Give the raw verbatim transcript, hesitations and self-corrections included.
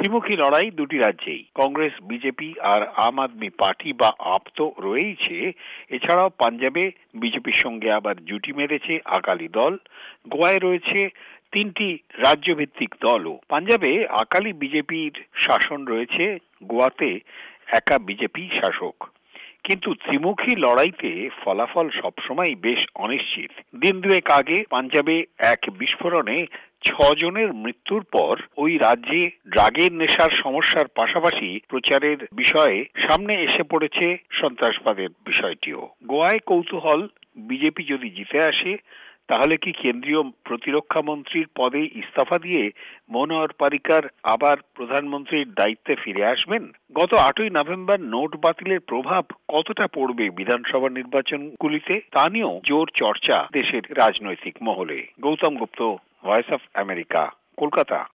ত্রিমুখী লড়াই দুটি রাজ্যেই। কংগ্রেস, বিজেপি আর আম আদমি পার্টি বা আপ তো রয়েইছে। এছাড়াও পাঞ্জাবে বিজেপির সঙ্গে আবার জুটি মেরেছে আকালি দল। গোয়ায় রয়েছে তিনটি রাজ্যভিত্তিক দলও। পাঞ্জাবে আকালি বিজেপির শাসন রয়েছে, গোয়াতে একা বিজেপি শাসক। কিন্তু ত্রিমুখী লড়াইতে ফলাফল সবসময় বেশ অনিশ্চিত। দিন দুয়েক আগে পাঞ্জাবে এক বিস্ফোরণে ছজনের মৃত্যুর পর ওই রাজ্যে ড্রাগের নেশার সমস্যার পাশাপাশি প্রচারের বিষয়ে সামনে এসে পড়েছে সন্ত্রাসবাদের বিষয়টিও। গোয়ায় কৌতূহল, বিজেপি যদি জিতে আসে তাহলে কি কেন্দ্রীয় প্রতিরক্ষা মন্ত্রীর পদে ইস্তফা দিয়ে মনোহর পারিকার আবার প্রধানমন্ত্রীর দায়িত্বে ফিরে আসবেন? গত আটই নভেম্বর নোট বাতিলের প্রভাব কতটা পড়বে বিধানসভা নির্বাচনগুলিতে তা নিয়েও জোর চর্চা দেশের রাজনৈতিক মহলে। Gautam Gupta, voice of America, Kolkata.